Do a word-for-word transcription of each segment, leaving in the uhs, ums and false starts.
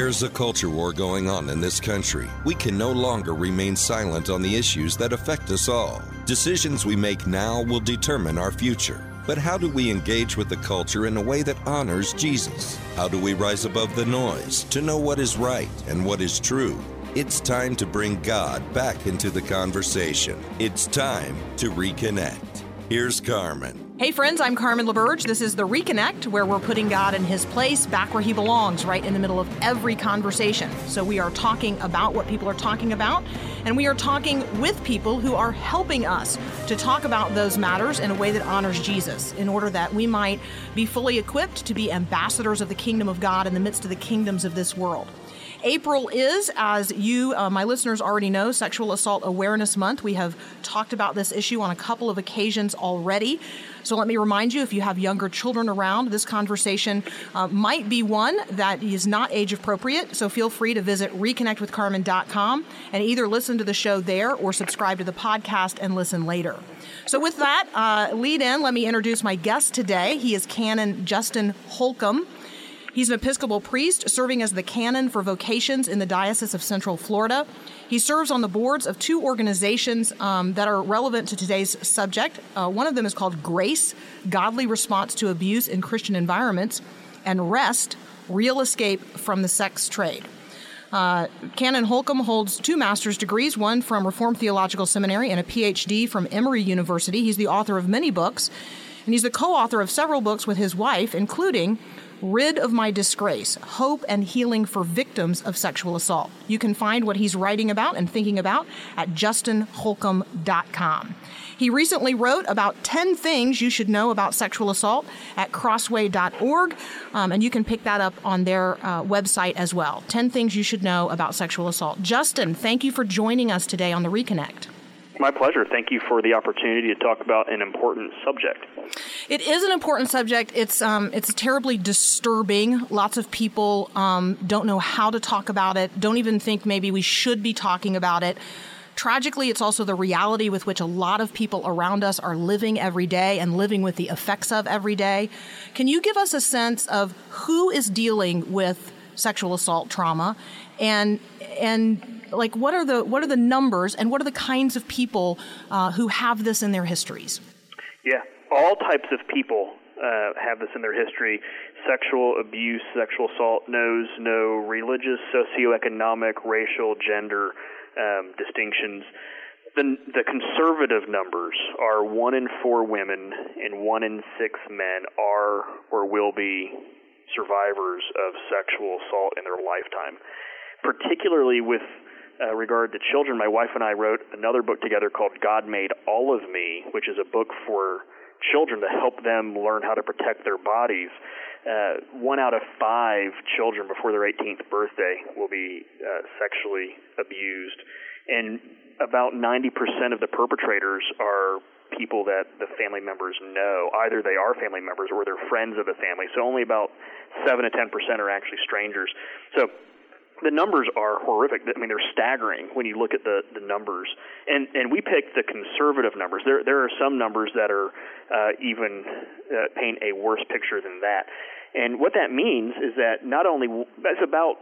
There's a culture war going on in this country. We can no longer remain silent on the issues that affect us all. Decisions we make now will determine our future. But how do we engage with the culture in a way that honors Jesus? How do we rise above the noise to know what is right and what is true? It's time to bring God back into the conversation. It's time to reconnect. Here's Carmen. Hey friends, I'm Carmen LaBerge. This is The Reconnect, where we're putting God in his place, back where he belongs, right in the middle of every conversation. So we are talking about what people are talking about, and we are talking with people who are helping us to talk about those matters in a way that honors Jesus, in order that we might be fully equipped to be ambassadors of the kingdom of God in the midst of the kingdoms of this world. April is, as you, uh, my listeners already know, Sexual Assault Awareness Month. We have talked about this issue on a couple of occasions already. So let me remind you, if you have younger children around, this conversation uh, might be one that is not age appropriate. So feel free to visit reconnect with carmen dot com and either listen to the show there or subscribe to the podcast and listen later. So with that, uh, lead in, let me introduce my guest today. He is Canon Justin Holcomb. He's an Episcopal priest serving as the canon for vocations in the Diocese of Central Florida. He serves on the boards of two organizations um, that are relevant to today's subject. Uh, one of them is called GRACE, Godly Response to Abuse in Christian Environments, and REST, Real Escape from the Sex Trade. Uh, Canon Holcomb holds two master's degrees, one from Reformed Theological Seminary and a P H D from Emory University. He's the author of many books, and he's the co-author of several books with his wife, including Rid of My Disgrace, Hope and Healing for Victims of Sexual Assault. You can find what he's writing about and thinking about at justin holcomb dot com. He recently wrote about ten things you should know about sexual assault at crossway dot org, um, and you can pick that up on their uh, website as well. ten things you should know about sexual assault. Justin, thank you for joining us today on The Reconnect. My pleasure. Thank you for the opportunity to talk about an important subject. It is an important subject. It's um, it's terribly disturbing. Lots of people um, don't know how to talk about it, don't even think maybe we should be talking about it. Tragically, it's also the reality with which a lot of people around us are living every day and living with the effects of every day. Can you give us a sense of who is dealing with sexual assault trauma and and like what are the what are the numbers and what are the kinds of people uh, who have this in their histories? Yeah, all types of people uh, have this in their history. Sexual abuse, sexual assault knows no religious, socioeconomic, racial, gender um, distinctions. The, the conservative numbers are one in four women and one in six men are or will be survivors of sexual assault in their lifetime. Particularly with uh, regard to children, my wife and I wrote another book together called God Made All of Me, which is a book for children to help them learn how to protect their bodies. Uh, one out of five children before their eighteenth birthday will be uh, sexually abused, and about ninety percent of the perpetrators are people that the family members know. Either they are family members or they're friends of the family, so only about seven to ten percent are actually strangers. So the numbers are horrific. I mean, they're staggering when you look at the, the numbers. And and we picked the conservative numbers. There there are some numbers that are uh, even uh, paint a worse picture than that. And what that means is that not only that's about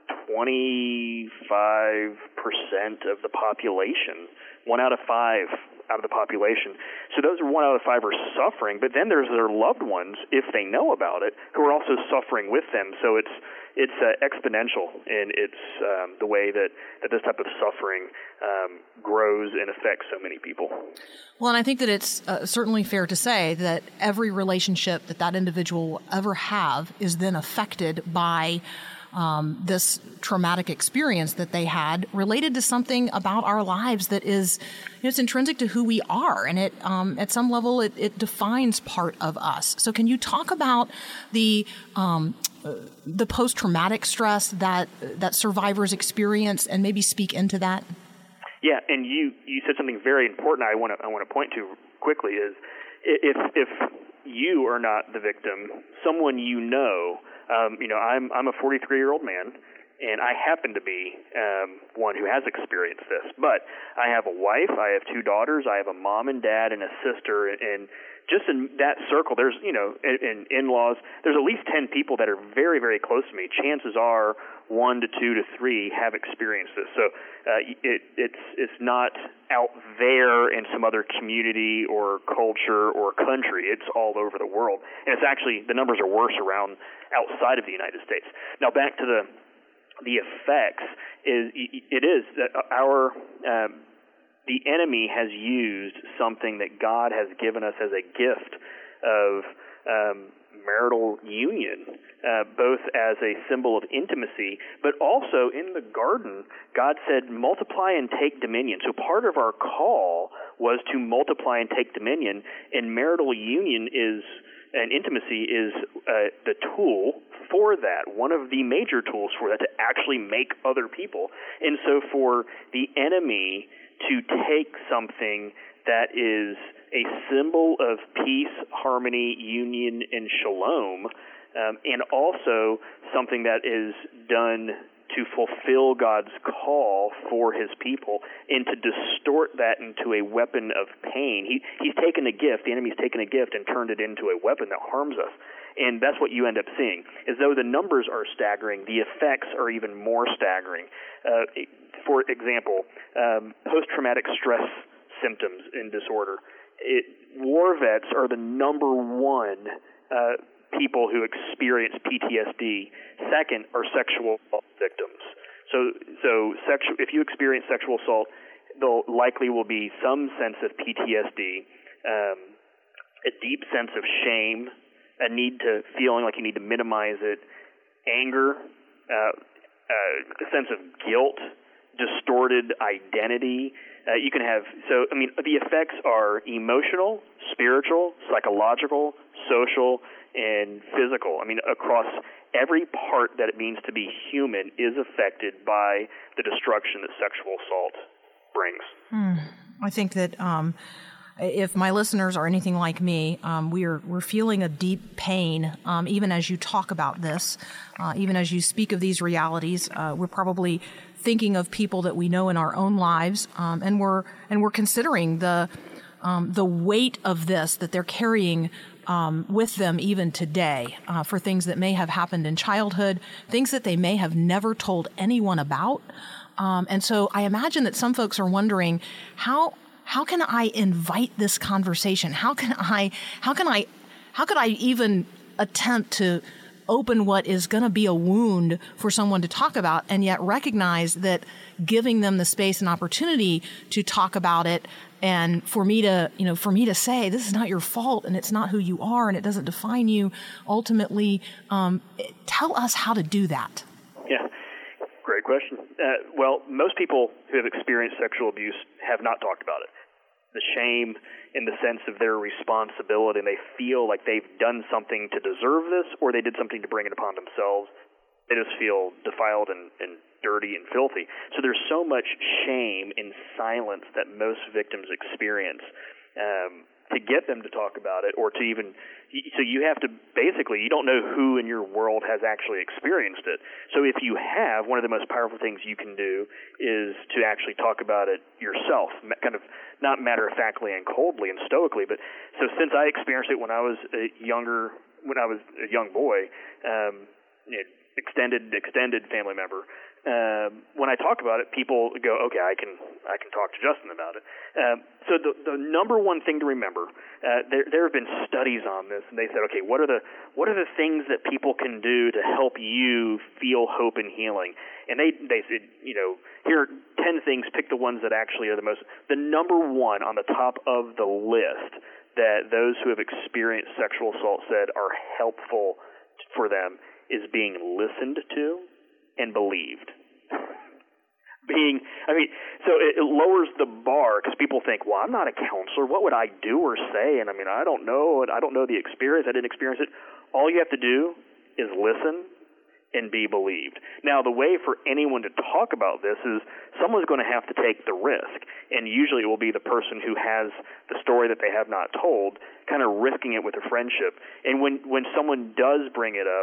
twenty-five percent of the population, one out of five out of the population. So those are one out of five are suffering, but then there's their loved ones, if they know about it, who are also suffering with them. So it's it's uh, exponential in its um, the way that, that this type of suffering um, grows and affects so many people. Well, and I think that it's uh, certainly fair to say that every relationship that that individual will ever have is then affected by Um, this traumatic experience that they had related to something about our lives that is, you know, it's intrinsic to who we are, and it um, at some level it, it defines part of us. So can you talk about the um, uh, the post-traumatic stress that that survivors experience and maybe speak into that? Yeah, and you, you said something very important I want to I want to point to quickly is if if you are not the victim, someone you know. Um, you know, I'm I'm a forty-three-year-old man, And I happen to be um, one who has experienced this. But I have a wife, I have two daughters, I have a mom and dad and a sister, and just in that circle, there's, you know, in, in in-laws, there's at least ten people that are very, very close to me. Chances are one to two to three have experienced this. So uh, it, it's it's not out there in some other community or culture or country. It's all over the world. And it's actually, the numbers are worse around outside of the United States. Now back to the the effects, is it is that our um, the enemy has used something that God has given us as a gift of um, marital union, uh, both as a symbol of intimacy, but also in the garden, God said, multiply and take dominion. So part of our call was to multiply and take dominion, and marital union is, and intimacy is uh, the tool for that, one of the major tools for that, to actually make other people. And so for the enemy to take something that is a symbol of peace, harmony, union, and shalom, um, and also something that is done to fulfill God's call for his people, and to distort that into a weapon of pain. He, he's taken a gift, the enemy's taken a gift and turned it into a weapon that harms us. And that's what you end up seeing. As though the numbers are staggering, the effects are even more staggering. Uh, for example, um, post-traumatic stress symptoms and disorder. It, war vets are the number one uh, people who experience P T S D. Second are sexual assault victims. So, so sexu- if you experience sexual assault, there likely will be some sense of P T S D, um, a deep sense of shame, a need to feeling like you need to minimize it, anger, uh, uh, a sense of guilt, distorted identity. Uh, you can have, so, I mean, the effects are emotional, spiritual, psychological, social, and physical. I mean, across every part that it means to be human is affected by the destruction that sexual assault brings. Hmm. I think that um, if my listeners are anything like me, um, we're we're feeling a deep pain, um, even as you talk about this, uh, even as you speak of these realities. Uh, we're probably thinking of people that we know in our own lives, um, and we're and we're considering the um, the weight of this that they're carrying um, with them even today, uh, for things that may have happened in childhood, things that they may have never told anyone about. Um, and so I imagine that some folks are wondering, how how can I invite this conversation? How can I how can I how could I even attempt to open what is going to be a wound for someone to talk about, and yet recognize that giving them the space and opportunity to talk about it, and for me to, you know, for me to say, this is not your fault, and it's not who you are, and it doesn't define you, ultimately, um, tell us how to do that. Yeah, great question. Uh, well, most people who have experienced sexual abuse have not talked about it. The shame in the sense of their responsibility, and they feel like they've done something to deserve this, or they did something to bring it upon themselves. They just feel defiled and, and dirty and filthy. So there's so much shame and silence that most victims experience. Um, to get them to talk about it, or to even, so you have to, basically, you don't know who in your world has actually experienced it. So if you have, one of the most powerful things you can do is to actually talk about it yourself, kind of not matter-of-factly and coldly and stoically. But so since I experienced it when I was a younger, when I was a young boy, um, you know, extended extended family member. Um, when I talk about it, people go, "Okay, I can I can talk to Justin about it." Um, so the the number one thing to remember, uh, there there have been studies on this, and they said, "Okay, what are the what are the things that people can do to help you feel hope and healing?" And they they said, you know, here are ten things. Pick the ones that actually are the most. The number one on the top of the list that those who have experienced sexual assault said are helpful for them is being listened to and believed. Being, I mean, so it, it lowers the bar, because people think, well, I'm not a counselor. What would I do or say? And I mean, I don't know, and I don't know the experience. I didn't experience it. All you have to do is listen and be believed. Now, the way for anyone to talk about this is someone's going to have to take the risk, and usually it will be the person who has the story that they have not told, kind of risking it with a friendship. And when, when someone does bring it up,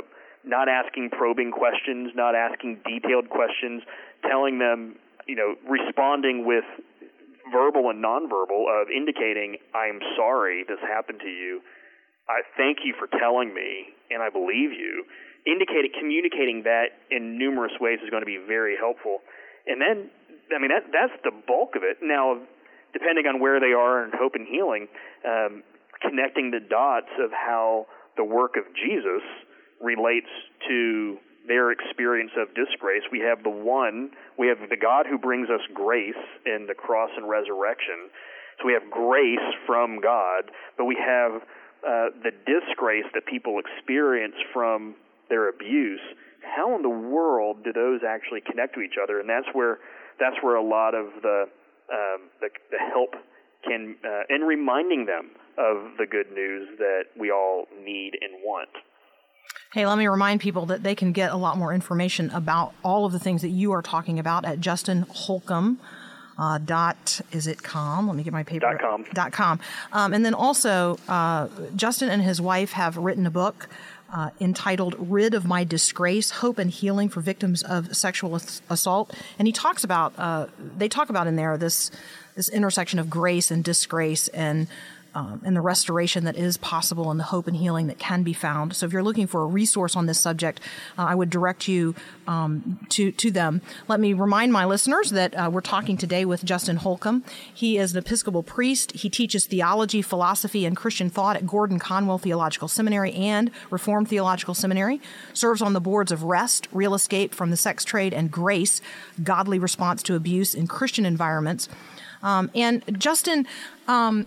not asking probing questions, not asking detailed questions, telling them, you know, responding with verbal and nonverbal of indicating, I'm sorry this happened to you. I thank you for telling me, and I believe you. Indicating, communicating that in numerous ways is going to be very helpful. And then, I mean, that that's the bulk of it. Now, depending on where they are in hope and healing, um, connecting the dots of how the work of Jesus relates to their experience of disgrace. We have the one, we have the God who brings us grace in the cross and resurrection. So we have grace from God, but we have uh, the disgrace that people experience from their abuse. How in the world do those actually connect to each other? And that's where that's where a lot of the um, the, the help can, uh, and reminding them of the good news that we all need and want. Hey, let me remind people that they can get a lot more information about all of the things that you are talking about at Justin Holcomb. Uh, dot is it com? Let me get my paper. Dot com. Dot com. Um, and then also, uh, Justin and his wife have written a book uh, entitled "Rid of My Disgrace: Hope and Healing for Victims of Sexual Assault." And he talks about uh, they talk about in there this this intersection of grace and disgrace and. Um, and the restoration that is possible and the hope and healing that can be found. So if you're looking for a resource on this subject, uh, I would direct you um, to, to them. Let me remind my listeners that uh, we're talking today with Justin Holcomb. He is an Episcopal priest. He teaches theology, philosophy, and Christian thought at Gordon Conwell Theological Seminary and Reformed Theological Seminary, serves on the boards of REST, Real Escape from the Sex Trade, and GRACE, Godly Response to Abuse in Christian Environments. Um, and Justin, um,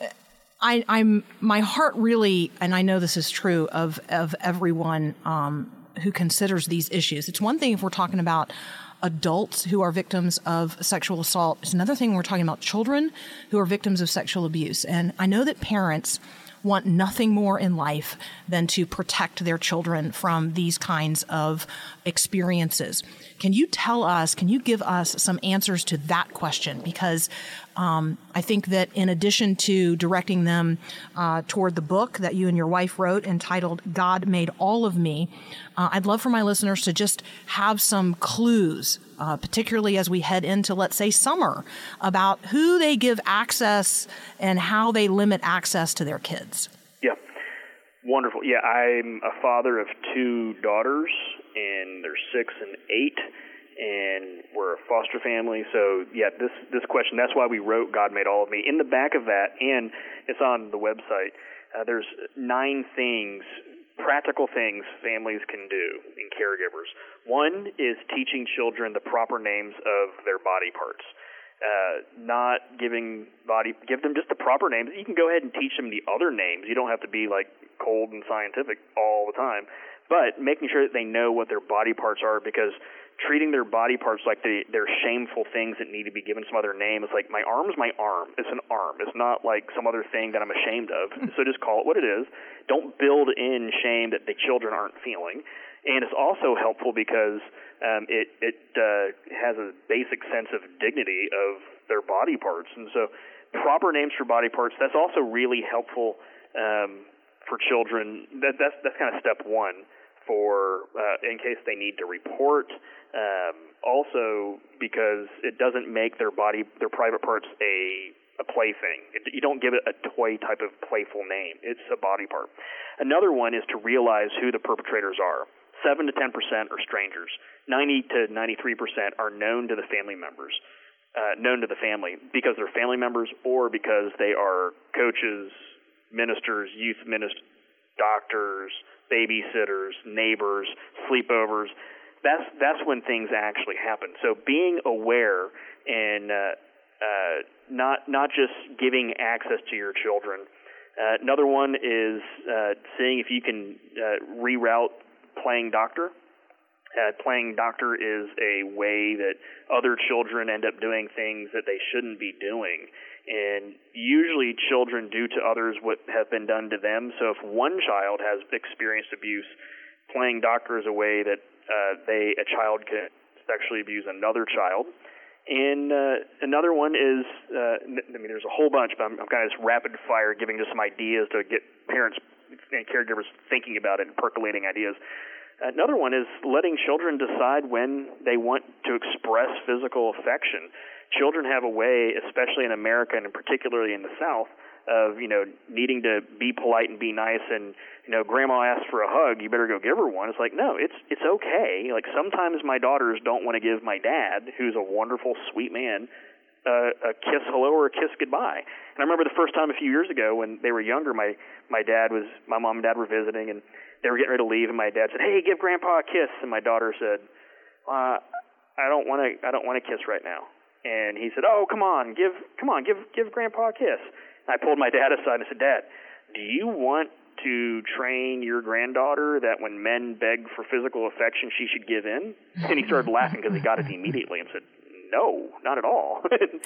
I, I'm my heart really, and I know this is true of of everyone um, who considers these issues. It's one thing if we're talking about adults who are victims of sexual assault. It's another thing when we're talking about children who are victims of sexual abuse. And I know that parents want nothing more in life than to protect their children from these kinds of experiences. Can you tell us, can you give us some answers to that question? Because um, I think that in addition to directing them uh, toward the book that you and your wife wrote entitled God Made All of Me, uh, I'd love for my listeners to just have some clues, uh, particularly as we head into, let's say, summer, about who they give access and how they limit access to their kids. Yeah, wonderful. Yeah, I'm a father of two daughters, and they're six and eight, and we're a foster family. So, yeah, this this question, that's why we wrote God Made All of Me. In the back of that, and it's on the website, uh, there's nine things, practical things families can do in caregivers. One is teaching children the proper names of their body parts. Uh, not giving body, give them just the proper names. You can go ahead and teach them the other names. You don't have to be like cold and scientific all the time, but making sure that they know what their body parts are, because treating their body parts like they, they're shameful things that need to be given some other name. It's like, my arm's my arm. It's an arm. It's not like some other thing that I'm ashamed of. So just call it what it is. Don't build in shame that the children aren't feeling. And it's also helpful because um, it, it uh, has a basic sense of dignity of their body parts. And so proper names for body parts, that's also really helpful um, for children. That, that's, that's kind of step one for uh, in case they need to report. Um, also because it doesn't make their body, their private parts a a plaything. It, you don't give it a toy type of playful name. It's a body part. Another one is to realize who the perpetrators are. Seven to ten percent are strangers. Ninety to ninety-three percent are known to the family members, uh, known to the family because they're family members or because they are coaches, ministers, youth ministers, doctors, babysitters, neighbors, sleepovers. That's that's when things actually happen. So being aware and uh, uh, not not just giving access to your children. Uh, another one is uh, seeing if you can uh, reroute playing doctor. Uh, playing doctor is a way that other children end up doing things that they shouldn't be doing. And usually children do to others what have been done to them. So if one child has experienced abuse, playing doctor is a way that uh, they a child can sexually abuse another child. And uh, another one is, uh, I mean, there's a whole bunch, but I'm, I'm kind of just rapid fire giving just some ideas to get parents and caregivers thinking about it and percolating ideas. Another one is letting children decide when they want to express physical affection. Children have a way, especially in America and particularly in the South, of, you know, needing to be polite and be nice and, you know, grandma asked for a hug, you better go give her one. It's like, no, it's it's okay. Like, sometimes my daughters don't want to give my dad, who's a wonderful, sweet man, uh, a kiss hello or a kiss goodbye. And I remember the first time a few years ago when they were younger, my, my dad was, my mom and dad were visiting, and they were getting ready to leave, and my dad said, hey, give grandpa a kiss. And my daughter said, uh, I don't want to, I don't want to kiss right now. And he said, oh, come on, give, come on, give, give grandpa a kiss. I pulled my dad aside and I said, Dad, do you want to train your granddaughter that when men beg for physical affection, she should give in? And he started laughing because he got it immediately and said, no, not at all.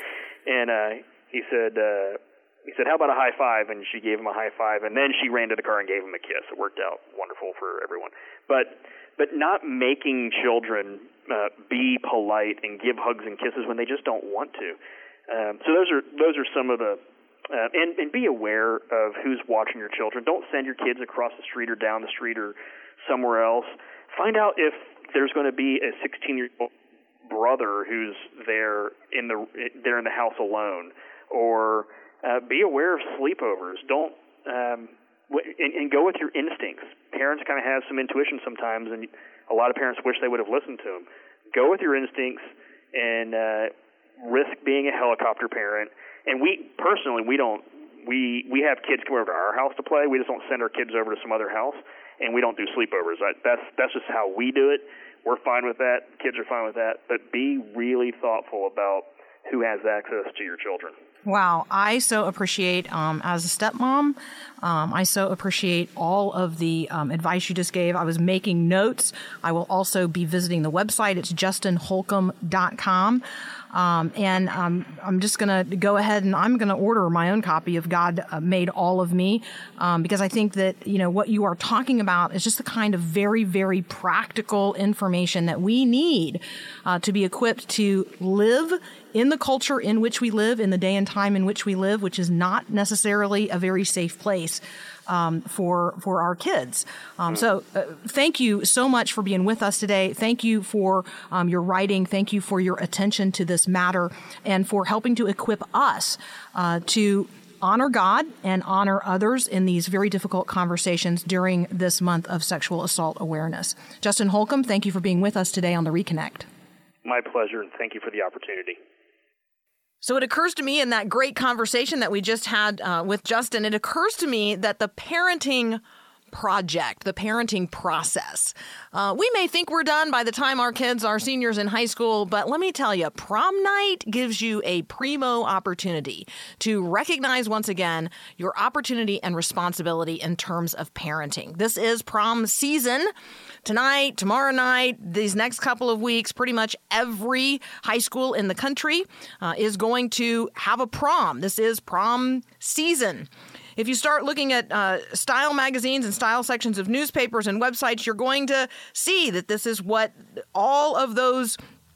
and uh, he said, uh, he said, how about a high five? And she gave him a high five, and then she ran to the car and gave him a kiss. It worked out wonderful for everyone. But but not making children uh, be polite and give hugs and kisses when they just don't want to. Um, so those are those are some of the Uh, and, and be aware of who's watching your children. Don't send your kids across the street or down the street or somewhere else. Find out if there's going to be a sixteen-year-old brother who's there in the there in the house alone. Or uh, be aware of sleepovers. Don't um, w- and, and go with your instincts. Parents kind of have some intuition sometimes, and a lot of parents wish they would have listened to them. Go with your instincts and uh, risk being a helicopter parent. And we, personally, we don't, we, we have kids come over to our house to play. We just don't send our kids over to some other house, and we don't do sleepovers. That's, that's just how we do it. We're fine with that. Kids are fine with that. But be really thoughtful about who has access to your children. Wow. I so appreciate, um, as a stepmom, um, I so appreciate all of the um, advice you just gave. I was making notes. I will also be visiting the website. It's justin holcomb dot com. Um, and um, I'm just going to go ahead and I'm going to order my own copy of God uh, Made All of Me, um, because I think that, you know, what you are talking about is just the kind of very, very practical information that we need uh, to be equipped to live in the culture in which we live, in the day and time in which we live, which is not necessarily a very safe place um, for for our kids. Um, so uh, thank you so much for being with us today. Thank you for um, your writing. Thank you for your attention to this matter and for helping to equip us uh, to honor God and honor others in these very difficult conversations during this month of sexual assault awareness. Justin Holcomb, thank you for being with us today on The Reconnect. My pleasure, and thank you for the opportunity. So it occurs to me in that great conversation that we just had uh, with Justin, it occurs to me that the parenting project, the parenting process, uh, we may think we're done by the time our kids are seniors in high school, but let me tell you, prom night gives you a primo opportunity to recognize once again your opportunity and responsibility in terms of parenting. This is prom season. Tonight, tomorrow night, these next couple of weeks, pretty much every high school in the country uh, is going to have a prom. This is prom season. If you start looking at uh, style magazines and style sections of newspapers and websites, you're going to see that this is what all of those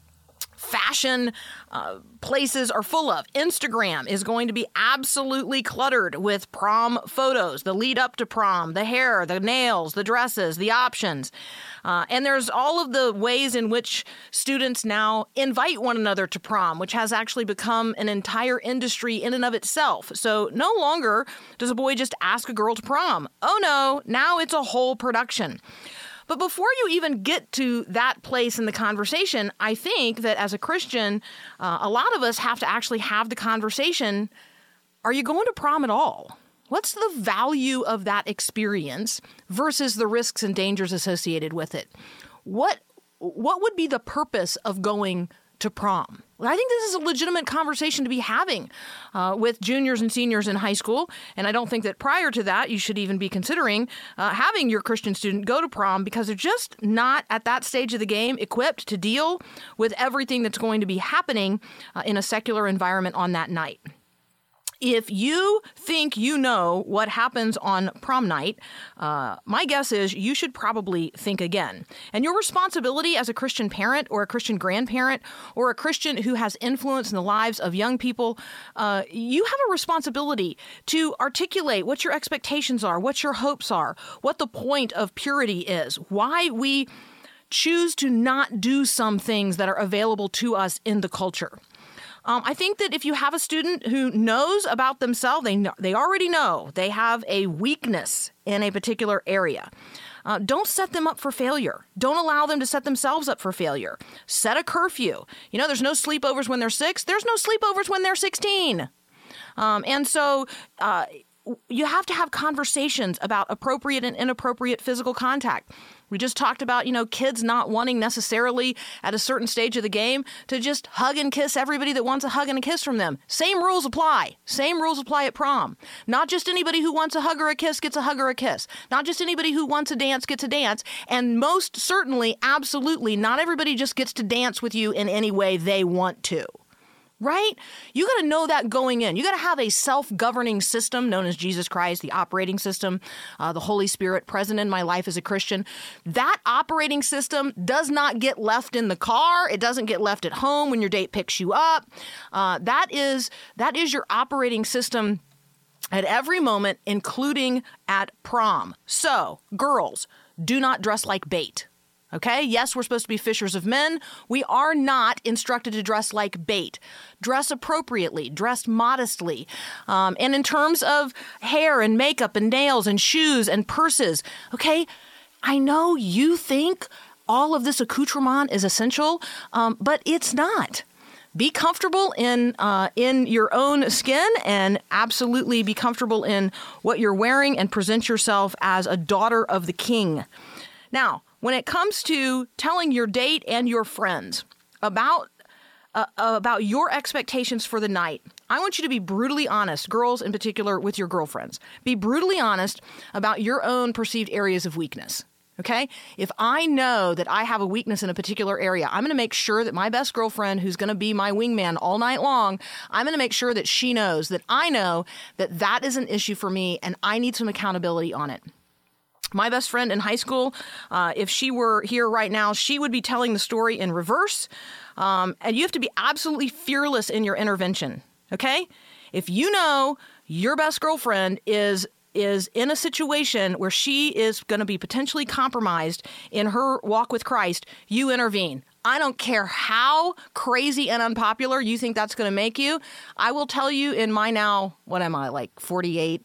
fashion uh, places are full of. Instagram is going to be absolutely cluttered with prom photos, the lead up to prom, the hair, the nails, the dresses, the options. Uh, and there's all of the ways in which students now invite one another to prom, which has actually become an entire industry in and of itself. So no longer does a boy just ask a girl to prom. Oh no, now it's a whole production. But before you even get to that place in the conversation, I think that as a Christian, uh, a lot of us have to actually have the conversation, are you going to prom at all? What's the value of that experience versus the risks and dangers associated with it? What what would be the purpose of going to prom? Well, I think this is a legitimate conversation to be having uh, with juniors and seniors in high school. And I don't think that prior to that, you should even be considering uh, having your Christian student go to prom because they're just not at that stage of the game equipped to deal with everything that's going to be happening uh, in a secular environment on that night. If you think you know what happens on prom night, uh, my guess is you should probably think again. And your responsibility as a Christian parent or a Christian grandparent or a Christian who has influence in the lives of young people, uh, you have a responsibility to articulate what your expectations are, what your hopes are, what the point of purity is, why we choose to not do some things that are available to us in the culture. Um, I think that if you have a student who knows about themselves, they know, they already know they have a weakness in a particular area. Uh, don't set them up for failure. Don't allow them to set themselves up for failure. Set a curfew. You know, there's no sleepovers when they're six. There's no sleepovers when they're sixteen. Um, and so uh, you have to have conversations about appropriate and inappropriate physical contact. We just talked about, you know, kids not wanting necessarily at a certain stage of the game to just hug and kiss everybody that wants a hug and a kiss from them. Same rules apply. Same rules apply at prom. Not just anybody who wants a hug or a kiss gets a hug or a kiss. Not just anybody who wants a dance gets a dance. And most certainly, absolutely, not everybody just gets to dance with you in any way they want to. Right? You got to know that going in. You got to have a self-governing system known as Jesus Christ, the operating system, uh, the Holy Spirit present in my life as a Christian. That operating system does not get left in the car. It doesn't get left at home when your date picks you up. Uh, that is that is your operating system at every moment, including at prom. So, girls, do not dress like bait. Okay? Yes, we're supposed to be fishers of men. We are not instructed to dress like bait. Dress appropriately. Dress modestly. Um, and in terms of hair and makeup and nails and shoes and purses, okay, I know you think all of this accoutrement is essential, um, but it's not. Be comfortable in uh, in your own skin and absolutely be comfortable in what you're wearing and present yourself as a daughter of the King. Now, when it comes to telling your date and your friends about uh, about your expectations for the night, I want you to be brutally honest, girls in particular, with your girlfriends. Be brutally honest about your own perceived areas of weakness. Okay? If I know that I have a weakness in a particular area, I'm going to make sure that my best girlfriend, who's going to be my wingman all night long, I'm going to make sure that she knows that I know that that is an issue for me and I need some accountability on it. My best friend in high school, uh, if she were here right now, she would be telling the story in reverse. Um, and you have to be absolutely fearless in your intervention, okay? If you know your best girlfriend is is in a situation where she is going to be potentially compromised in her walk with Christ, you intervene. I don't care how crazy and unpopular you think that's going to make you. I will tell you in my now, what am I, like forty-eight?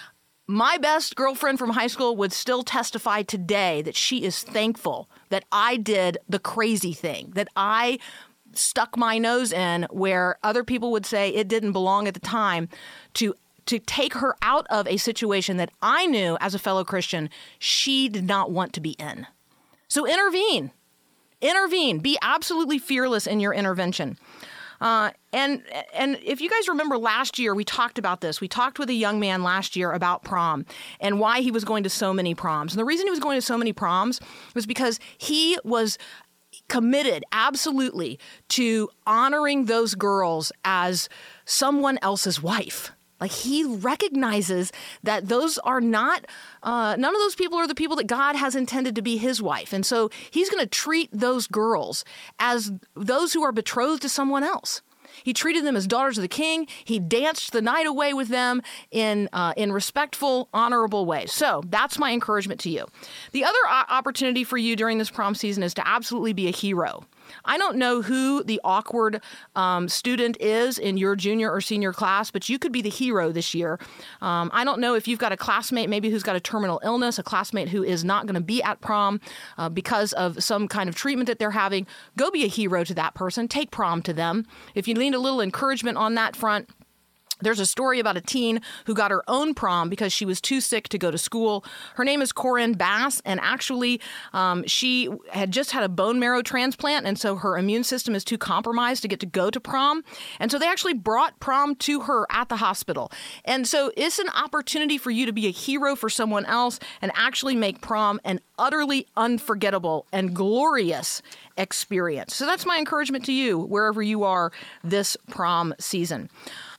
My best girlfriend from high school would still testify today that she is thankful that I did the crazy thing, that I stuck my nose in where other people would say it didn't belong at the time, to to take her out of a situation that I knew as a fellow Christian she did not want to be in. So intervene. Intervene. Be absolutely fearless in your intervention. Uh, and and if you guys remember last year, we talked about this. We talked with a young man last year about prom and why he was going to so many proms. And the reason he was going to so many proms was because he was committed absolutely to honoring those girls as someone else's wife. Like, he recognizes that those are not, uh, none of those people are the people that God has intended to be his wife. And so he's going to treat those girls as those who are betrothed to someone else. He treated them as daughters of the King. He danced the night away with them in uh, in respectful, honorable ways. So that's my encouragement to you. The other o- opportunity for you during this prom season is to absolutely be a hero. I don't know who the awkward um, student is in your junior or senior class, but you could be the hero this year. Um, I don't know if you've got a classmate maybe who's got a terminal illness, a classmate who is not going to be at prom uh, because of some kind of treatment that they're having. Go be a hero to that person. Take prom to them. If you need a little encouragement on that front, there's a story about a teen who got her own prom because she was too sick to go to school. Her name is Corinne Bass, and actually um, she had just had a bone marrow transplant, and so her immune system is too compromised to get to go to prom. And so they actually brought prom to her at the hospital. And so it's an opportunity for you to be a hero for someone else and actually make prom an utterly unforgettable and glorious experience. So that's my encouragement to you wherever you are this prom season.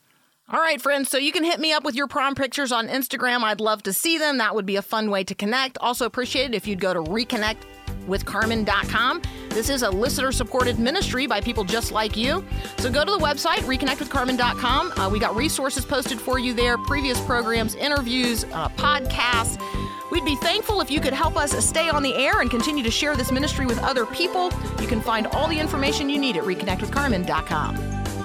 All right, friends, so you can hit me up with your prom pictures on Instagram. I'd love to see them. That would be a fun way to connect. Also appreciate it if you'd go to reconnect with carmen dot com. This is a listener-supported ministry by people just like you. So go to the website, reconnect with carmen dot com. Uh, we got resources posted for you there, previous programs, interviews, uh, podcasts. We'd be thankful if you could help us stay on the air and continue to share this ministry with other people. You can find all the information you need at reconnect with carmen dot com.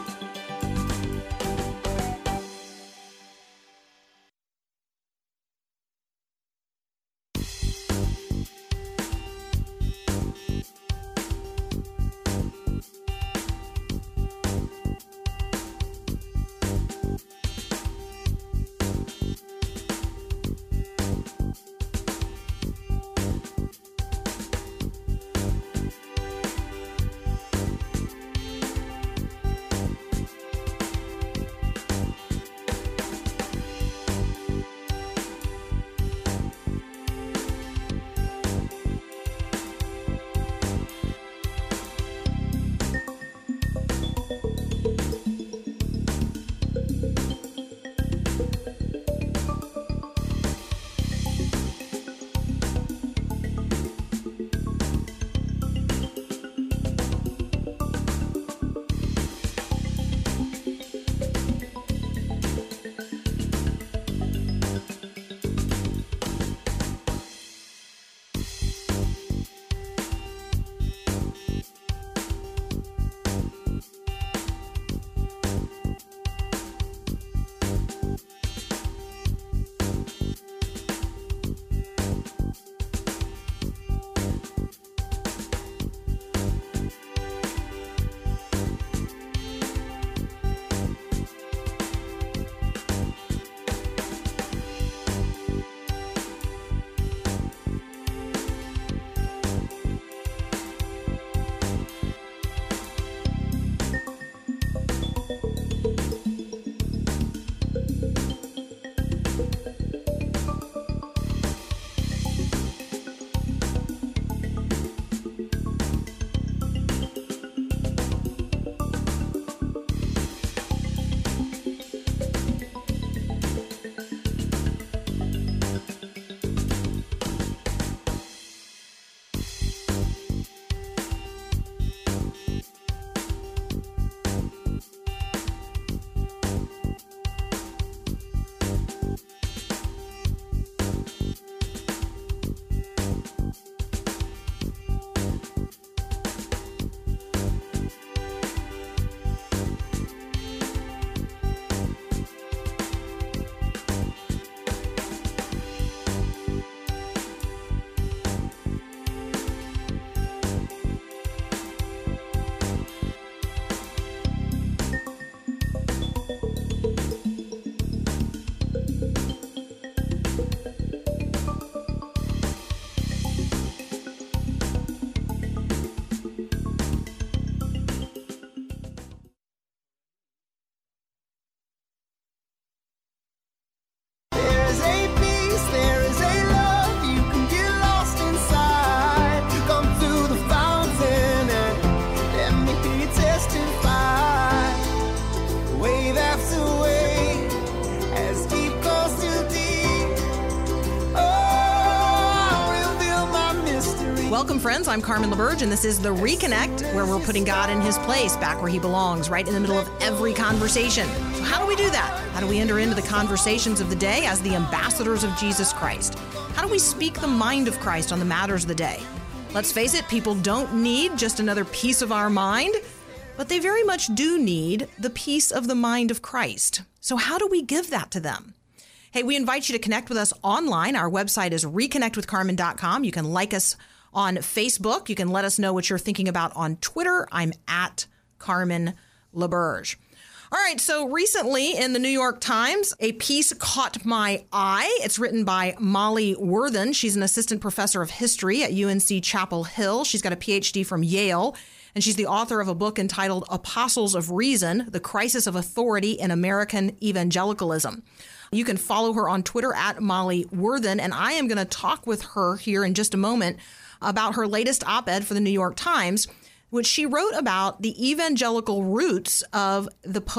Welcome, friends. I'm Carmen LaBerge, and this is The Reconnect, where we're putting God in his place, back where he belongs, right in the middle of every conversation. So how do we do that? How do we enter into the conversations of the day as the ambassadors of Jesus Christ? How do we speak the mind of Christ on the matters of the day? Let's face it, people don't need just another piece of our mind, but they very much do need the piece of the mind of Christ. So how do we give that to them? Hey, we invite you to connect with us online. Our website is reconnect with carmen dot com. You can like us on Facebook. You can let us know what you're thinking about on Twitter. I'm at Carmen LaBerge. All right, so recently in the New York Times, a piece caught my eye. It's written by Molly Worthen. She's an assistant professor of history at U N C Chapel Hill. She's got a P H D from Yale, and she's the author of a book entitled Apostles of Reason, The Crisis of Authority in American Evangelicalism. You can follow her on Twitter at Molly Worthen, and I am going to talk with her here in just a moment about her latest op-ed for the New York Times, which she wrote about the evangelical roots of the post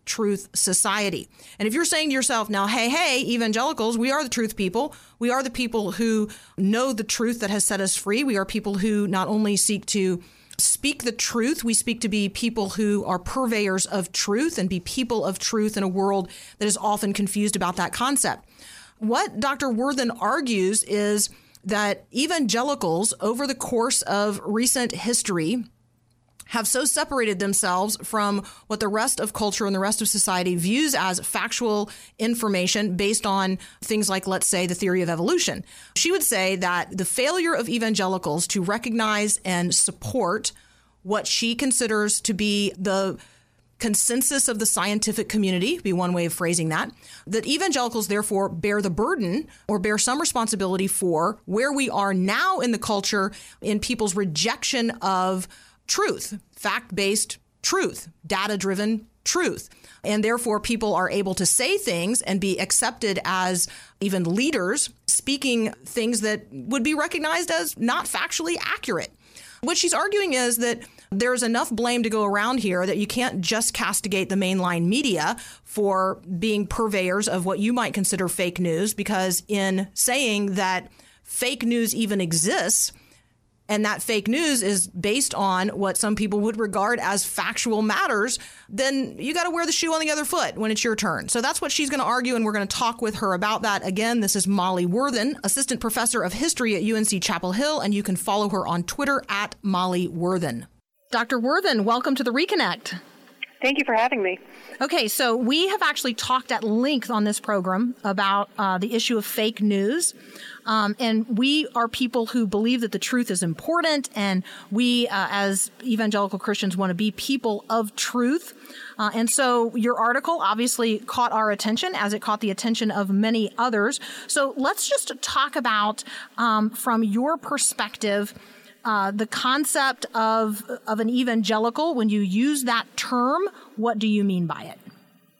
truth society. And if you're saying to yourself now, hey, hey, evangelicals, we are the truth people. We are the people who know the truth that has set us free. We are people who not only seek to speak the truth, we speak to be people who are purveyors of truth and be people of truth in a world that is often confused about that concept. What Doctor Worthen argues is that evangelicals over the course of recent history have so separated themselves from what the rest of culture and the rest of society views as factual information based on things like, let's say, the theory of evolution. She would say that the failure of evangelicals to recognize and support what she considers to be the consensus of the scientific community, be one way of phrasing that, that evangelicals therefore bear the burden or bear some responsibility for where we are now in the culture in people's rejection of truth, fact-based truth, data-driven truth. And therefore, people are able to say things and be accepted as even leaders speaking things that would be recognized as not factually accurate. What she's arguing is that there's enough blame to go around here that you can't just castigate the mainline media for being purveyors of what you might consider fake news, because in saying that fake news even exists, and that fake news is based on what some people would regard as factual matters, then you got to wear the shoe on the other foot when it's your turn. So that's what she's going to argue, and we're going to talk with her about that. Again, this is Molly Worthen, Assistant Professor of History at U N C Chapel Hill, and you can follow her on Twitter at Molly Worthen. Doctor Worthen, welcome to the Reconnect. Thank you for having me. Okay, so we have actually talked at length on this program about uh, the issue of fake news. Um, and we are people who believe that the truth is important, and we, uh, as evangelical Christians, want to be people of truth. Uh, and so your article obviously caught our attention, as it caught the attention of many others. So let's just talk about, um, from your perspective, uh, the concept of of an evangelical. When you use that term, what do you mean by it?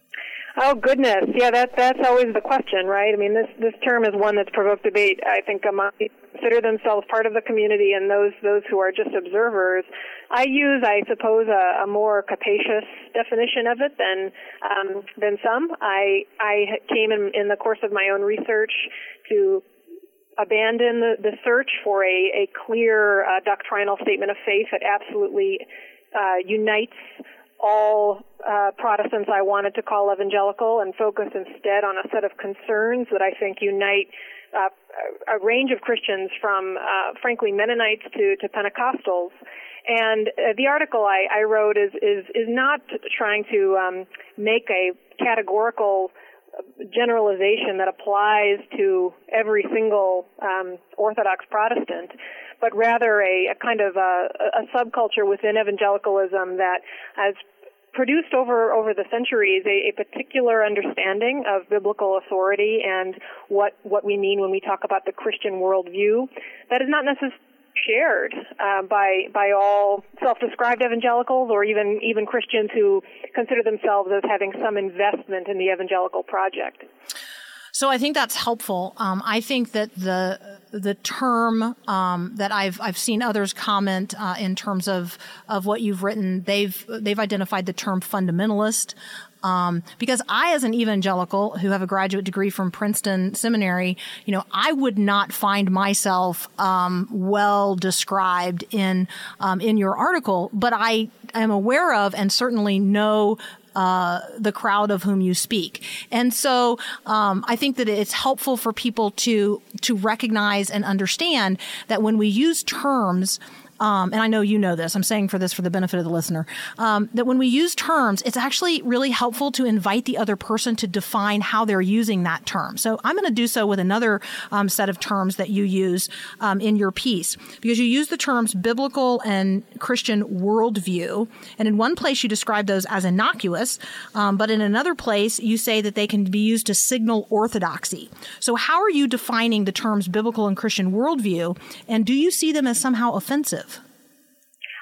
Oh, goodness. Yeah, that that's always the question, right? I mean, this, this term is one that's provoked debate, I think, among consider themselves part of the community and those those who are just observers. I use, I suppose, a, a more capacious definition of it than um, than some. I I came in, in the course of my own research to abandon the, the search for a, a clear uh, doctrinal statement of faith that absolutely uh, unites all uh, Protestants I wanted to call evangelical, and focus instead on a set of concerns that I think unite uh, a range of Christians from, uh, frankly, Mennonites to, to Pentecostals. And uh, the article I, I wrote is, is, is not trying to um, make a categorical generalization that applies to every single um, Orthodox Protestant, but rather a, a kind of a, a subculture within evangelicalism that has produced over, over the centuries a, a particular understanding of biblical authority and what, what we mean when we talk about the Christian worldview that is not necessarily shared uh, by by all self-described evangelicals, or even even Christians who consider themselves as having some investment in the evangelical project. So I think that's helpful. Um, I think that the the term um, that I've I've seen others comment uh, in terms of of what you've written, they've they've identified the term fundamentalist. Um, because I, as an evangelical who have a graduate degree from Princeton Seminary, you know, I would not find myself um, well described in um, in your article, but I am aware of and certainly know Uh, the crowd of whom you speak. And so um, I think that it's helpful for people to to recognize and understand that when we use terms, Um, and I know you know this, I'm saying for this for the benefit of the listener, um, that when we use terms, it's actually really helpful to invite the other person to define how they're using that term. So I'm going to do so with another um, set of terms that you use um, in your piece, because you use the terms biblical and Christian worldview. And in one place you describe those as innocuous, um, but in another place you say that they can be used to signal orthodoxy. So how are you defining the terms biblical and Christian worldview, and do you see them as somehow offensive?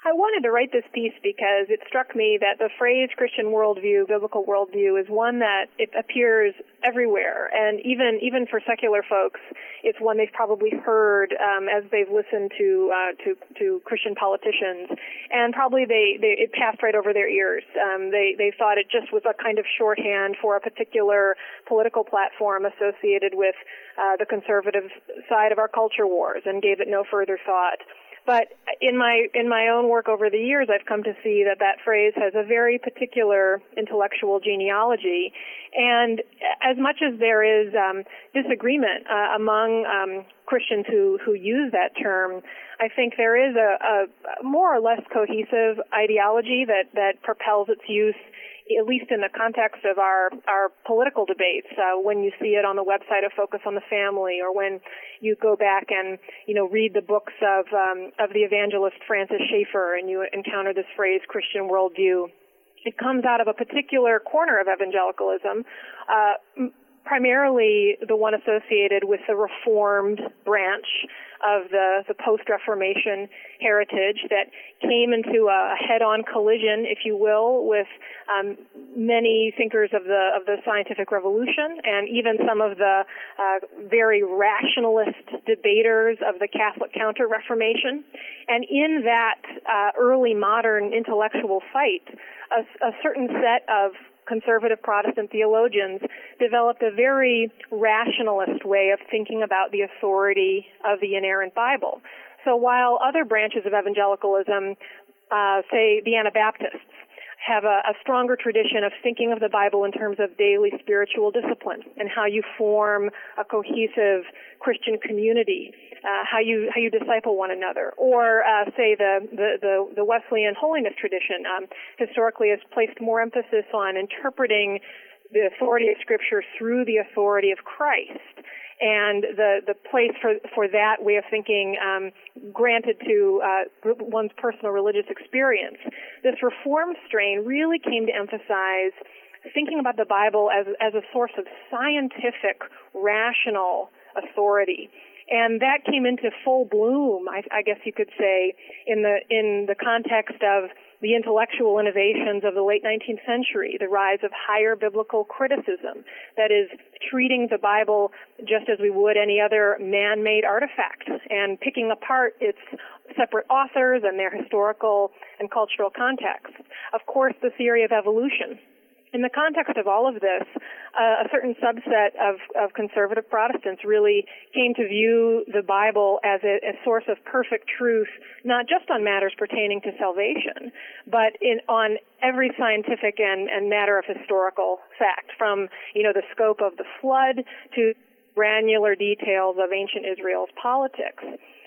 I wanted to write this piece because it struck me that the phrase Christian worldview, biblical worldview, is one that it appears everywhere, and even even for secular folks, it's one they've probably heard um, as they've listened to uh, to to Christian politicians, and probably they, they it passed right over their ears. Um, they they thought it just was a kind of shorthand for a particular political platform associated with uh, the conservative side of our culture wars, and gave it no further thought. But in my in my own work over the years, I've come to see that that phrase has a very particular intellectual genealogy. And as much as there is um, disagreement uh, among um, Christians who, who use that term, I think there is a, a more or less cohesive ideology that, that propels its use, at least in the context of our, our political debates, uh, when you see it on the website of Focus on the Family, or when you go back and, you know, read the books of, um, of the evangelist Francis Schaeffer, and you encounter this phrase, Christian worldview. It comes out of a particular corner of evangelicalism, uh, primarily the one associated with the Reformed branch of the, the post-Reformation heritage that came into a head-on collision, if you will, with um, many thinkers of the of the scientific revolution, and even some of the uh, very rationalist debaters of the Catholic Counter-Reformation. And in that uh, early modern intellectual fight, a, a certain set of conservative Protestant theologians developed a very rationalist way of thinking about the authority of the inerrant Bible. So while other branches of evangelicalism, uh, say the Anabaptists, have a, a stronger tradition of thinking of the Bible in terms of daily spiritual discipline and how you form a cohesive Christian community, uh, how you how you disciple one another, or uh, say the, the the the Wesleyan holiness tradition um, historically has placed more emphasis on interpreting the authority of Scripture through the authority of Christ. And the, the place for, for that way of thinking um, granted to uh, one's personal religious experience. This Reformed strain really came to emphasize thinking about the Bible as, as a source of scientific, rational authority. And that came into full bloom, I, I guess you could say, in the in the context of the intellectual innovations of the late nineteenth century, the rise of higher biblical criticism, that is, treating the Bible just as we would any other man-made artifact, and picking apart its separate authors and their historical and cultural context. Of course, the theory of evolution. In the context of all of this, uh, a certain subset of, of conservative Protestants really came to view the Bible as a, a source of perfect truth, not just on matters pertaining to salvation, but in, on every scientific and, and matter of historical fact, from, you know, the scope of the flood to granular details of ancient Israel's politics.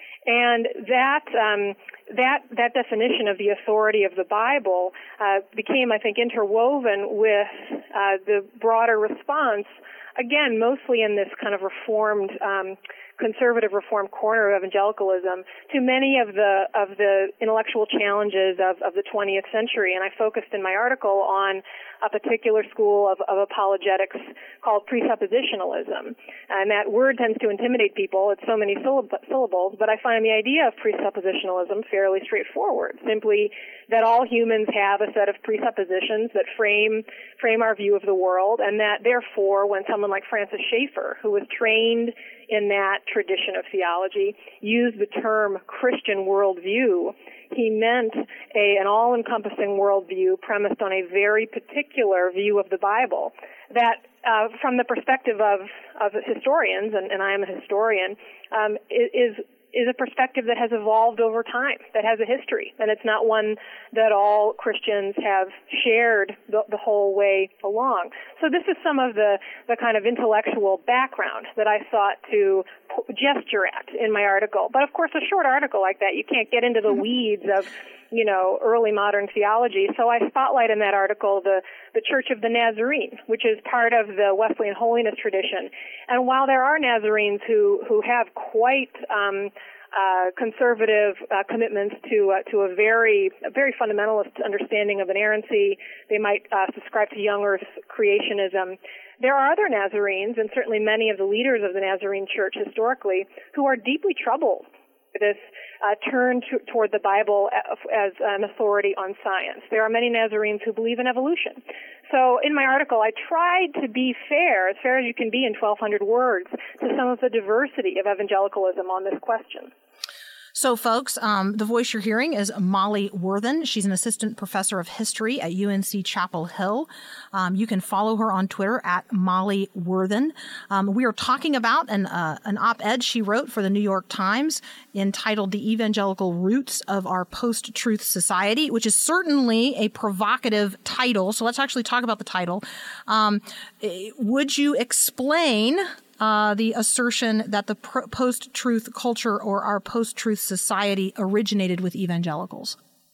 And that um, that that definition of the authority of the Bible uh, became, I think, interwoven with uh, the broader response, again, mostly in this kind of reformed, um, conservative reformed corner of evangelicalism, to many of the of the intellectual challenges of, of the twentieth century. And I focused in my article on a particular school of, of apologetics called presuppositionalism. And that word tends to intimidate people. It's so many syllables, but I find the idea of presuppositionalism fairly straightforward. Simply that all humans have a set of presuppositions that frame frame our view of the world, and that therefore when someone like Francis Schaeffer, who was trained in that tradition of theology, used the term Christian worldview, he meant a, an all-encompassing worldview premised on a very particular view of the Bible that, uh, from the perspective of, of historians, and, and I am a historian, um, is is a perspective that has evolved over time, that has a history, and it's not one that all Christians have shared the, the whole way along. So this is some of the, the kind of intellectual background that I sought to gesture at in my article. But of course, a short article like that, you can't get into the weeds of, you know, early modern theology. So I spotlight in that article the, the Church of the Nazarene, which is part of the Wesleyan holiness tradition. And while there are Nazarenes who, who have quite um, uh, conservative uh, commitments to uh, to a very a very fundamentalist understanding of inerrancy, they might uh, subscribe to young earth creationism. There are other Nazarenes, and certainly many of the leaders of the Nazarene Church historically, who are deeply troubled this uh, turn to, toward the Bible as an authority on science. There are many Nazarenes who believe in evolution. So in my article, I tried to be fair, as fair as you can be in twelve hundred words, to some of the diversity of evangelicalism on this question. So, folks, um, the voice you're hearing is Molly Worthen. She's an assistant professor of history at U N C Chapel Hill. Um, you can follow her on Twitter at Molly Worthen. Um, we are talking about an, uh, an op-ed she wrote for the New York Times entitled The Evangelical Roots of Our Post-Truth Society, which is certainly a provocative title. So let's actually talk about the title. Um, would you explain Uh, the assertion that the pr- post-truth culture or our post-truth society originated with evangelicals?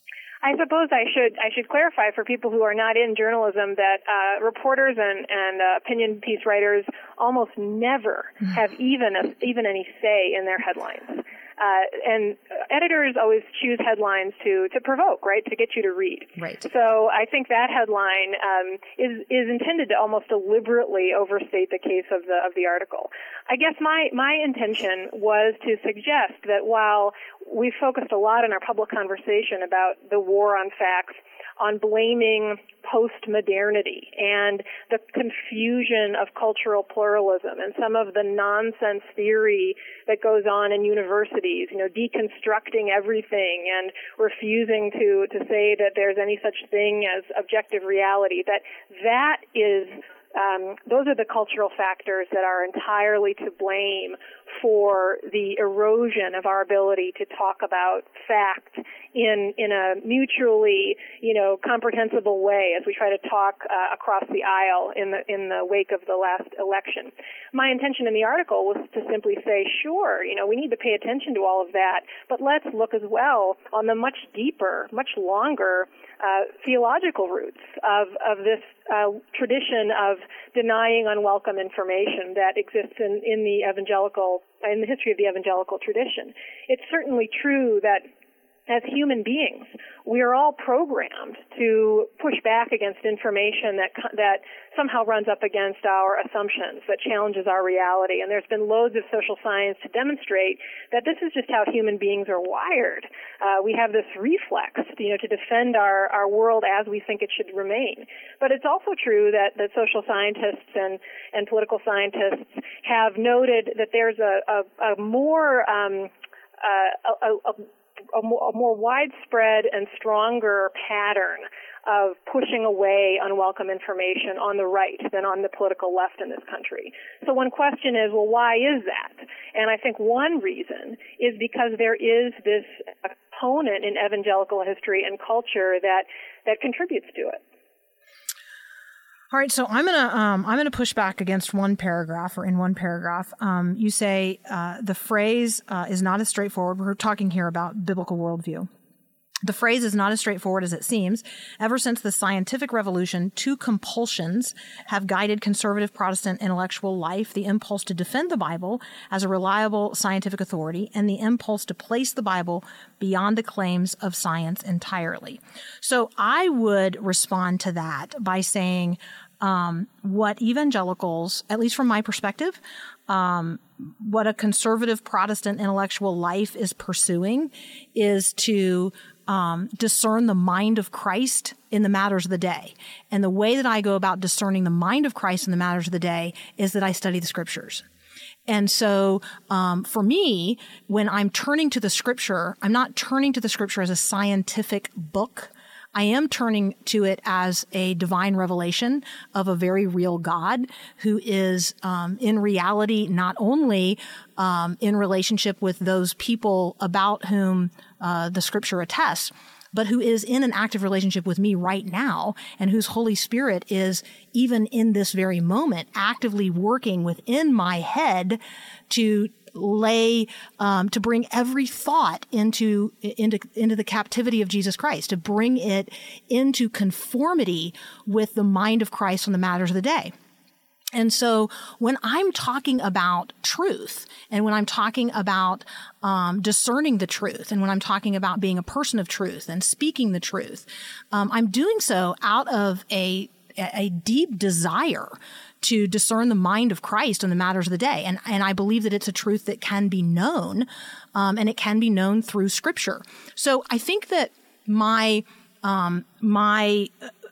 I suppose I should I should clarify for people who are not in journalism that uh, reporters and and uh, opinion piece writers almost never have even a, even any say in their headlines. Uh, and editors always choose headlines to, to provoke, right, to get you to read. Right. So I think that headline um, is is intended to almost deliberately overstate the case of the of the article. I guess my my intention was to suggest that while we focused a lot in our public conversation about the war on facts, on blaming post-modernity and the confusion of cultural pluralism and some of the nonsense theory that goes on in universities, you know, deconstructing everything and refusing to, to say that there's any such thing as objective reality, that that is Um, those are the cultural factors that are entirely to blame for the erosion of our ability to talk about fact in in a mutually, you know, comprehensible way as we try to talk uh, across the aisle in the in the wake of the last election. My intention in the article was to simply say, sure, you know, we need to pay attention to all of that, but let's look as well on the much deeper, much longer uh, theological roots of of this uh, tradition of denying unwelcome information that exists in, in the evangelical, in the history of the evangelical tradition. It's certainly true that as human beings, we are all programmed to push back against information that that somehow runs up against our assumptions, that challenges our reality. And there's been loads of social science to demonstrate that this is just how human beings are wired. Uh, we have this reflex, you know, to defend our, our world as we think it should remain. But it's also true that, that social scientists and, and political scientists have noted that there's a, a, a more um, uh, a, a, a more, a more widespread and stronger pattern of pushing away unwelcome information on the right than on the political left in this country. So one question is, well, why is that? And I think one reason is because there is this component in evangelical history and culture that, that contributes to it. All right, so I'm gonna um, I'm gonna push back against one paragraph, or in one paragraph, um, you say uh, the phrase uh, is not as straightforward. We're talking here about biblical worldview. The phrase is not as straightforward as it seems. Ever since the scientific revolution, two compulsions have guided conservative Protestant intellectual life: the impulse to defend the Bible as a reliable scientific authority and the impulse to place the Bible beyond the claims of science entirely. So I would respond to that by saying um, what evangelicals, at least from my perspective, um, what a conservative Protestant intellectual life is pursuing is to Um, discern the mind of Christ in the matters of the day. And the way that I go about discerning the mind of Christ in the matters of the day is that I study the scriptures. And so um, for me, when I'm turning to the scripture, I'm not turning to the scripture as a scientific book. I am turning to it as a divine revelation of a very real God who is um, in reality not only um, in relationship with those people about whom uh, the scripture attests, but who is in an active relationship with me right now, and whose Holy Spirit is, even in this very moment, actively working within my head to lay, um, to bring every thought into, into, into the captivity of Jesus Christ, to bring it into conformity with the mind of Christ on the matters of the day. And so when I'm talking about truth, and when I'm talking about um, discerning the truth, and when I'm talking about being a person of truth and speaking the truth, um, I'm doing so out of a a deep desire to discern the mind of Christ on the matters of the day. And, and I believe that it's a truth that can be known, um, and it can be known through Scripture. So I think that my um, my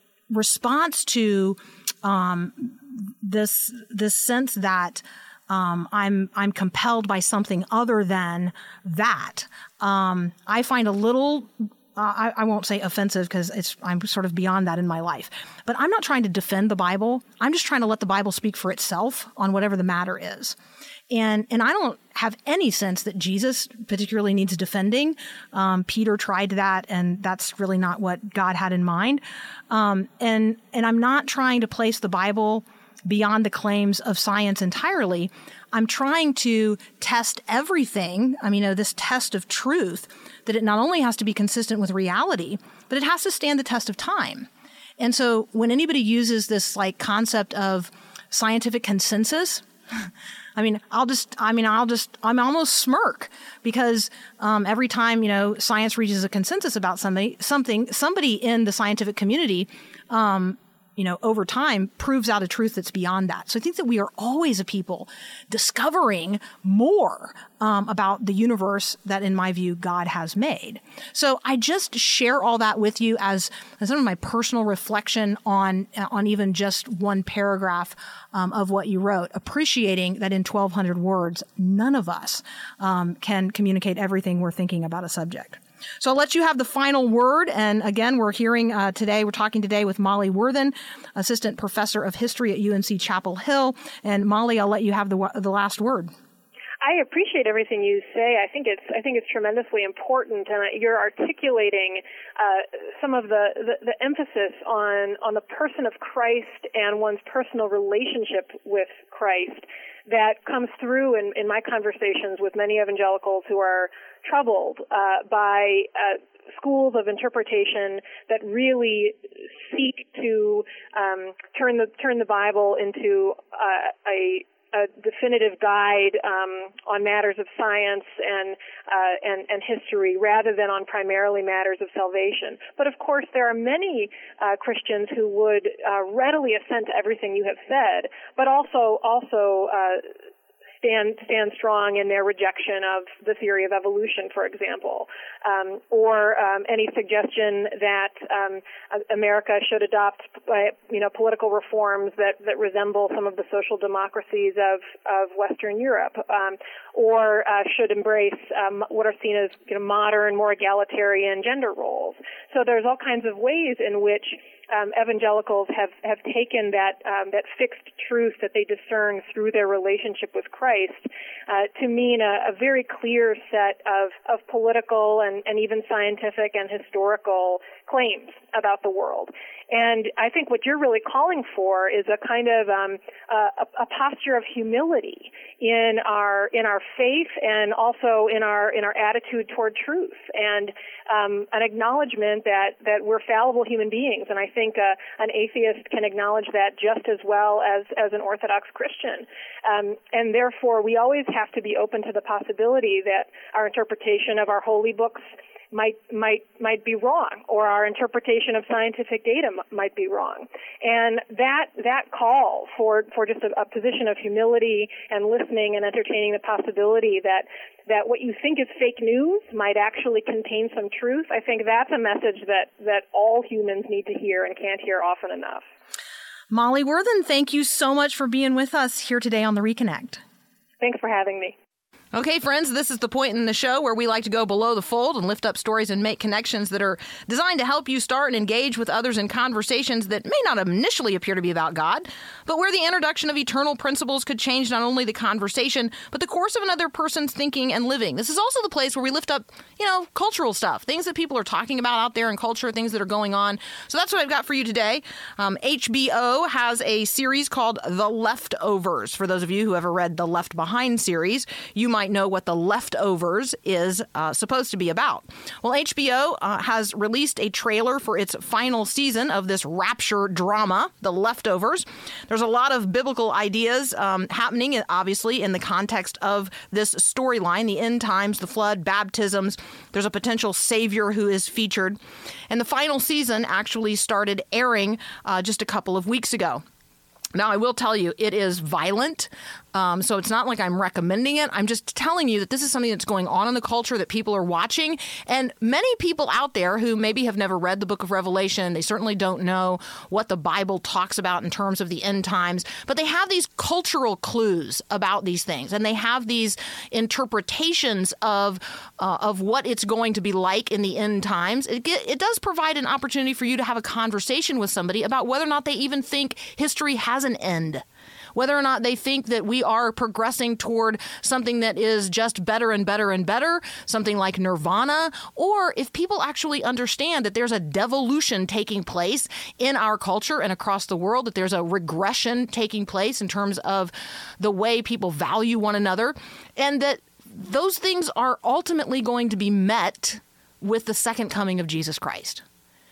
response to um, this this sense that um, I'm I'm compelled by something other than that, um, I find a little. Uh, I, I won't say offensive because it's I'm sort of beyond that in my life. But I'm not trying to defend the Bible. I'm just trying to let the Bible speak for itself on whatever the matter is. And and I don't have any sense that Jesus particularly needs defending. Um, Peter tried that, and that's really not what God had in mind. Um, and and I'm not trying to place the Bible beyond the claims of science entirely. I'm trying to test everything. I mean, you know, this test of truth, that it not only has to be consistent with reality, but it has to stand the test of time. And so when anybody uses this like concept of scientific consensus, I mean, I'll just, I mean, I'll just, I'm almost smirk because um, every time, you know, science reaches a consensus about somebody, something, somebody in the scientific community, um, you know, over time proves out a truth that's beyond that. So I think that we are always a people discovering more um, about the universe that, in my view, God has made. So I just share all that with you as, as some of my personal reflection on, on even just one paragraph um, of what you wrote, appreciating that in twelve hundred words, none of us um, can communicate everything we're thinking about a subject. So I'll let you have the final word. And again, we're hearing uh, today, we're talking today with Molly Worthen, Assistant Professor of History at U N C Chapel Hill. And Molly, I'll let you have the the last word. I appreciate everything you say. I think it's I think it's tremendously important, and you're articulating uh, some of the, the, the emphasis on on the person of Christ and one's personal relationship with Christ that comes through in, in my conversations with many evangelicals who are troubled uh, by uh, schools of interpretation that really seek to um, turn the turn the Bible into uh, a a definitive guide um, on matters of science and, uh, and and history, rather than on primarily matters of salvation. But of course, there are many uh, Christians who would uh, readily assent to everything you have said, but also also. Uh, Stand, stand strong in their rejection of the theory of evolution, for example, um, or um, any suggestion that um, America should adopt, uh, you know, political reforms that, that resemble some of the social democracies of, of Western Europe, um, or uh, should embrace um, what are seen as, you know, modern, more egalitarian gender roles. So there's all kinds of ways in which Um, evangelicals have, have taken that um, that fixed truth that they discern through their relationship with Christ uh, to mean a, a very clear set of, of political and, and even scientific and historical claims about the world. And I think what you're really calling for is a kind of um, a, a posture of humility in our in our faith and also in our in our attitude toward truth, and um, an acknowledgement that, that we're fallible human beings. And I think uh, an atheist can acknowledge that just as well as, as an Orthodox Christian. Um, and therefore, we always have to be open to the possibility that our interpretation of our holy books might might might be wrong, or our interpretation of scientific data m- might be wrong. And that that call for for just a, a position of humility and listening and entertaining the possibility that that what you think is fake news might actually contain some truth, I think that's a message that that all humans need to hear and can't hear often enough. Molly Worthen, thank you so much for being with us here today on the Reconnect. Thanks for having me. Okay, friends, this is the point in the show where we like to go below the fold and lift up stories and make connections that are designed to help you start and engage with others in conversations that may not initially appear to be about God, but where the introduction of eternal principles could change not only the conversation, but the course of another person's thinking and living. This is also the place where we lift up, you know, cultural stuff, things that people are talking about out there in culture, things that are going on. So that's what I've got for you today. Um, H B O has a series called The Leftovers. For those of you who ever read the Left Behind series, you might know what The Leftovers is uh, supposed to be about. Well, H B O uh, has released a trailer for its final season of this rapture drama, The Leftovers. There's a lot of biblical ideas um, happening, obviously, in the context of this storyline, the end times, the flood, baptisms. There's a potential savior who is featured. And the final season actually started airing uh, just a couple of weeks ago. Now, I will tell you, it is violent, um, so it's not like I'm recommending it. I'm just telling you that this is something that's going on in the culture that people are watching. And many people out there who maybe have never read the book of Revelation, they certainly don't know what the Bible talks about in terms of the end times, but they have these cultural clues about these things, and they have these interpretations of uh, of what it's going to be like in the end times. It, it does provide an opportunity for you to have a conversation with somebody about whether or not they even think history has an end, whether or not they think that we are progressing toward something that is just better and better and better, something like nirvana, or if people actually understand that there's a devolution taking place in our culture and across the world, that there's a regression taking place in terms of the way people value one another, and that those things are ultimately going to be met with the second coming of Jesus Christ.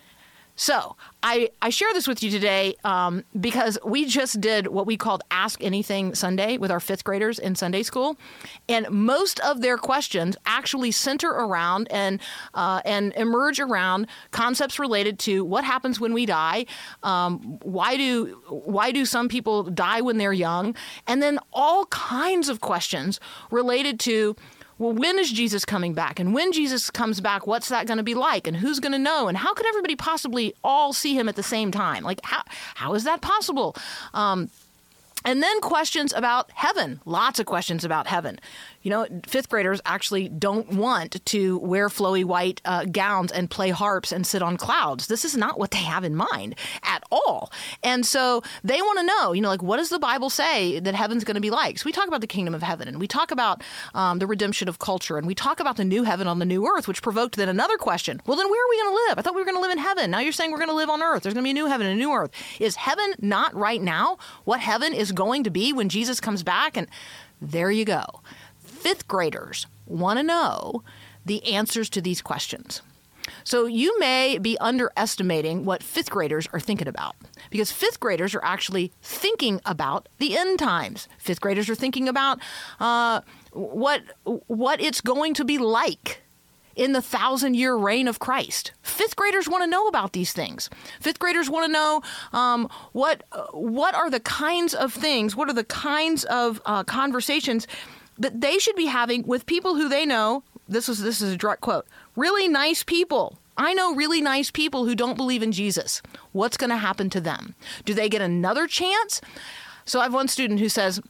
So I, I share this with you today um, because we just did what we called Ask Anything Sunday with our fifth graders in Sunday school. And most of their questions actually center around and uh, and emerge around concepts related to what happens when we die, um, why do why do some people die when they're young, and then all kinds of questions related to, well, when is Jesus coming back? And when Jesus comes back, what's that going to be like? And who's going to know? And how could everybody possibly all see him at the same time? Like, how how is that possible? Um, and then questions about heaven. Lots of questions about heaven. You know, fifth graders actually don't want to wear flowy white uh, gowns and play harps and sit on clouds. This is not what they have in mind at all. And so they want to know, you know, like, what does the Bible say that heaven's going to be like? So we talk about the kingdom of heaven, and we talk about um, the redemption of culture, and we talk about the new heaven on the new earth, which provoked then another question. Well, then where are we going to live? I thought we were going to live in heaven. Now you're saying we're going to live on earth. There's going to be a new heaven and a new earth. Is heaven not right now what heaven is going to be when Jesus comes back? And there you go. Fifth graders want to know the answers to these questions. So you may be underestimating what fifth graders are thinking about, because fifth graders are actually thinking about the end times. Fifth graders are thinking about uh, what what it's going to be like in the thousand-year reign of Christ. Fifth graders want to know about these things. Fifth graders want to know um, what what are the kinds of things, what are the kinds of uh, conversations that they should be having with people who they know. This is this is a direct quote. Really nice people. I know really nice people who don't believe in Jesus. What's going to happen to them? Do they get another chance? So I have one student who says,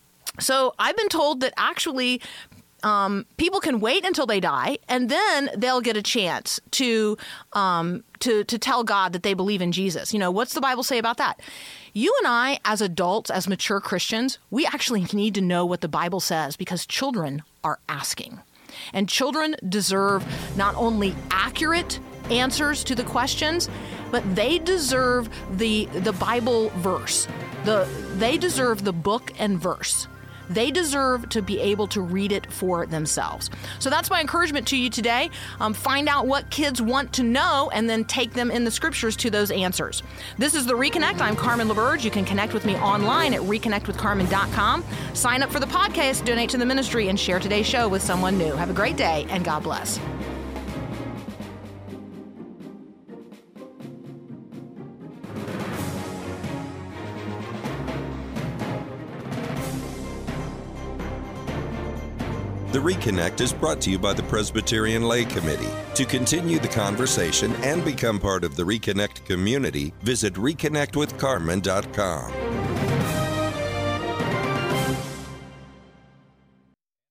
so I've been told that actually um, people can wait until they die, and then they'll get a chance to um, to to tell God that they believe in Jesus. You know, what's the Bible say about that? You and I, as adults, as mature Christians, we actually need to know what the Bible says, because children are asking. And children deserve not only accurate answers to the questions, but they deserve the the Bible verse. The they deserve the book and verse. They deserve to be able to read it for themselves. So that's my encouragement to you today. Um, find out what kids want to know and then take them in the scriptures to those answers. This is The Reconnect. I'm Carmen LaBerge. You can connect with me online at reconnect with carmen dot com. Sign up for the podcast, donate to the ministry, and share today's show with someone new. Have a great day, and God bless. The Reconnect is brought to you by the Presbyterian Lay Committee. To continue the conversation and become part of the Reconnect community, visit reconnect with carmen dot com.